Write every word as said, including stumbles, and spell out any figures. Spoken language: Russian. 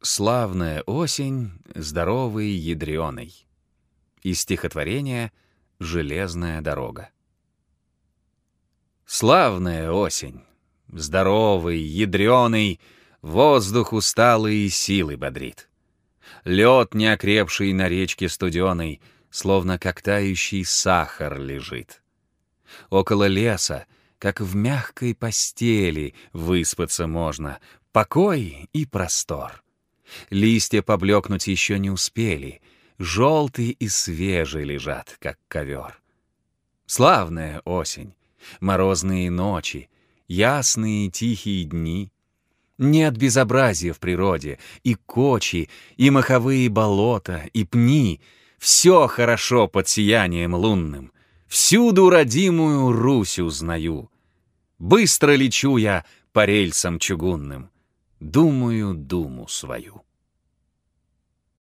Славная осень, здоровый ядреный. Из стихотворения «Железная дорога». Славная осень, здоровый, ядреный, воздух усталый и силы бодрит. Лед, неокрепший на речке студеной, словно как тающий сахар лежит. Около леса, как в мягкой постели, выспаться можно, покой и простор. Листья поблекнуть еще не успели, желтые и свежие лежат, как ковер. Славная осень, морозные ночи, ясные тихие дни. Нет безобразия в природе, и кочи, и моховые болота, и пни. Все хорошо под сиянием лунным. Всюду родимую Русь узнаю. Быстро лечу я по рельсам чугунным, думаю думу свою.